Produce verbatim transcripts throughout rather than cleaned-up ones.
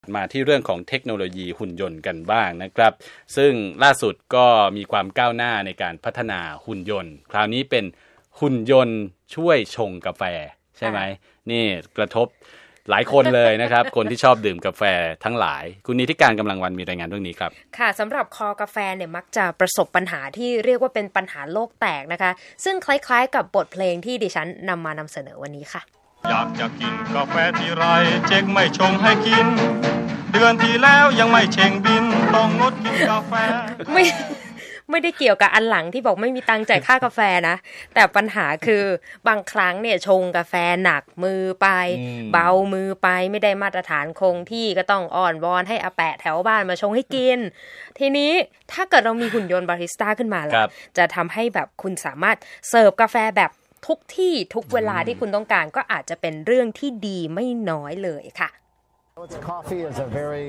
มาที่เรื่องของเทคโนโลยีหุ่นยนต์กันบ้างนะครับซึ่งล่าสุดก็มีความก้าวหน้าในการพัฒนาหุ่นยนต์คราวนี้เป็นหุ่นยนต์ช่วยชงกาแฟใช่ไหมนี่กระทบหลายคนเลยนะครับ คนที่ชอบดื่มกาแฟทั้งหลายคุณนิติการกำลังวันมีรายงานเรื่องนี้ครับค่ะสำหรับคอกาแฟเนี่ยมักจะประสบปัญหาที่เรียกว่าเป็นปัญหาโลกแตกนะคะซึ่งคล้ายๆกับบทเพลงที่ดิฉันนำมานำเสนอวันนี้ค่ะอยากจะกินกาแฟที่ไรเจ๊กไม่ชงให้กินเดือนที่แล้วยังไม่เช็งบินต้องงดกินกาแฟไม่ไม่ได้เกี่ยวกับอันหลังที่บอกไม่มีตังค์จ่ายค่ากาแฟนะแต่ปัญหาคือบางครั้งเนี่ยชงกาแฟหนักมือไปเบามือไปไม่ได้มาตรฐานคงที่ก็ต้องอ่อนวอนให้อาแปะแถวบ้านมาชงให้กินทีนี้ถ้าเกิดเรามีหุ่นยนต์บาริสต้าขึ้นมาล่ะจะทำให้แบบคุณสามารถเสิร์ฟกาแฟแบบทุกที่ทุกเวลาที่คุณต้องการก็อาจจะเป็นเรื่องที่ดีไม่น้อยเลยค่ะ Coffee is a very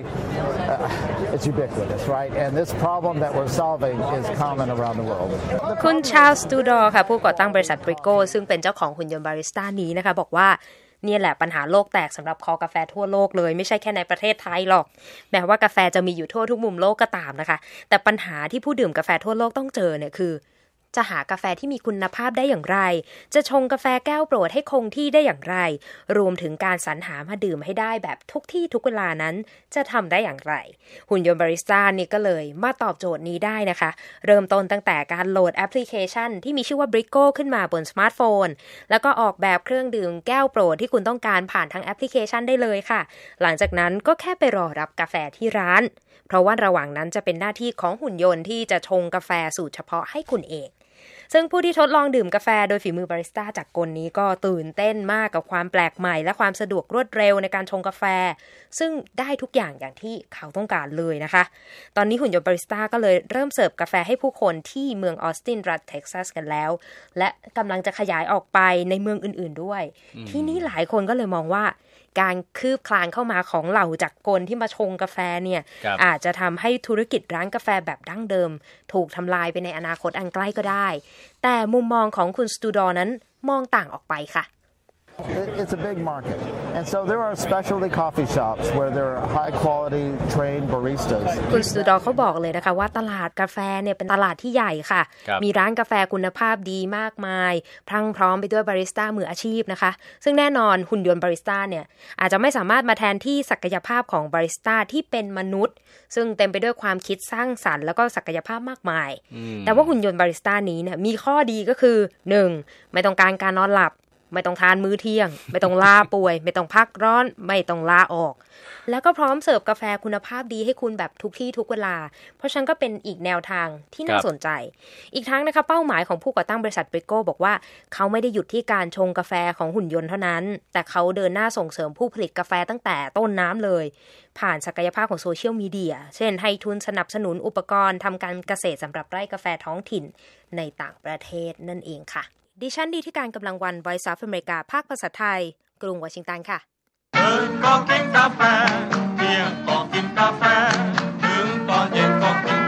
uh, it's ubiquitous, right? And this problem that we're solving is common around the world. คุณชาร์ลส์ ตูดอร์ค่ะผู้ก่อตั้งบริษัทบริโก้ซึ่งเป็นเจ้าของหุ่นยนต์บาริสต้านี้นะคะบอกว่านี่แหละปัญหาโลกแตกสำหรับคอกาแฟทั่วโลกเลยไม่ใช่แค่ในประเทศไทยหรอกแม้ว่ากาแฟจะมีอยู่ทั่วทุกมุมโลกก็ตามนะคะแต่ปัญหาที่ผู้ดื่มกาแฟทั่วโลกต้องเจอเนี่ยคือจะหากาแฟที่มีคุณภาพได้อย่างไรจะชงกาแฟแก้วโปรดให้คงที่ได้อย่างไรรวมถึงการสรรหามาดื่มให้ได้แบบทุกที่ทุกเวลานั้นจะทำได้อย่างไรหุ่นยนต์บาริสต้านี่ก็เลยมาตอบโจทย์นี้ได้นะคะเริ่มต้นตั้งแต่การโหลดแอปพลิเคชันที่มีชื่อว่า Bricko ขึ้นมาบนสมาร์ทโฟนแล้วก็ออกแบบเครื่องดื่มแก้วโปรดที่คุณต้องการผ่านทางแอปพลิเคชันได้เลยค่ะหลังจากนั้นก็แค่ไปรอรับกาแฟที่ร้านเพราะว่าระหว่างนั้นจะเป็นหน้าที่ของหุ่นยนต์ที่จะชงกาแฟสูตรเฉพาะให้คุณเองซึ่งผู้ที่ทดลองดื่มกาแฟโดยฝีมือบาริสต้าจากกลนี้ก็ตื่นเต้นมากกับความแปลกใหม่และความสะดวกรวดเร็วในการชงกาแฟซึ่งได้ทุกอย่างอย่างที่เขาต้องการเลยนะคะตอนนี้หุ่นยนต์บาริสต้าก็เลยเริ่มเสิร์ฟกาแฟให้ผู้คนที่เมืองออสตินรัฐเท็กซัสกันแล้วและกำลังจะขยายออกไปในเมืองอื่นๆด้วยที่นี่หลายคนก็เลยมองว่าการคืบคลานเข้ามาของเหล่าจักรกลที่มาชงกาแฟเนี่ยอาจจะทำให้ธุรกิจร้านกาแฟแบบดั้งเดิมถูกทำลายไปในอนาคตอันใกล้ก็ได้แต่มุมมองของคุณสตูดอร์นั้นมองต่างออกไปค่ะ It's a big market, and so there are specialty coffee shops where there are high-quality trained baristas. คุณสตูดอร์เขาบอกเลยนะคะว่าตลาดกาแฟเนี่ยเป็นตลาดที่ใหญ่ค่ะมีร้านกาแฟคุณภาพดีมากมายพรั่งพร้อมไปด้วยบาริสต้ามืออาชีพนะคะซึ่งแน่นอนหุ่นยนต์บาริสต้าเนี่ยอาจจะไม่สามารถมาแทนที่ศักยภาพของบาริสต้าที่เป็นมนุษย์ซึ่งเต็มไปด้วยความคิดสร้างสรรค์แล้วก็ศักยภาพมากมายแต่ว่าหุ่นยนต์บาริสต้านี้เนี่ยมีข้อดีก็คือหนึ่งไม่ต้องการการนอนหลับไม่ต้องทานมื้อเที่ยงไม่ต้องลาป่วยไม่ต้องพักร้อนไม่ต้องลาออกแล้วก็พร้อมเสิร์ฟกาแฟคุณภาพดีให้คุณแบบทุกที่ทุกเวลาเพราะฉะนั้นก็เป็นอีกแนวทางที่น่าสนใจอีกทั้งนะคะเป้าหมายของผู้ก่อตั้งบริษัท Bricko บอกว่าเขาไม่ได้หยุดที่การชงกาแฟของหุ่นยนต์เท่านั้นแต่เขาเดินหน้าส่งเสริมผู้ผลิตกาแฟตั้งแต่ต้นน้ำเลยผ่านศักยภาพของโซเชียลมีเดียเช่นให้ทุนสนับสนุนอุปกรณ์ทำการเกษตรสำหรับไร่กาแฟท้องถิ่นในต่างประเทศนั่นเองค่ะดิฉันดีที่การกำลังวัน Voice of America ภาคภาษาไทยกรุงวอชิงตันค่ะเดินก็กินกาแฟเที่ยงก็กินกาแฟถึงตอนเย็นก็กิน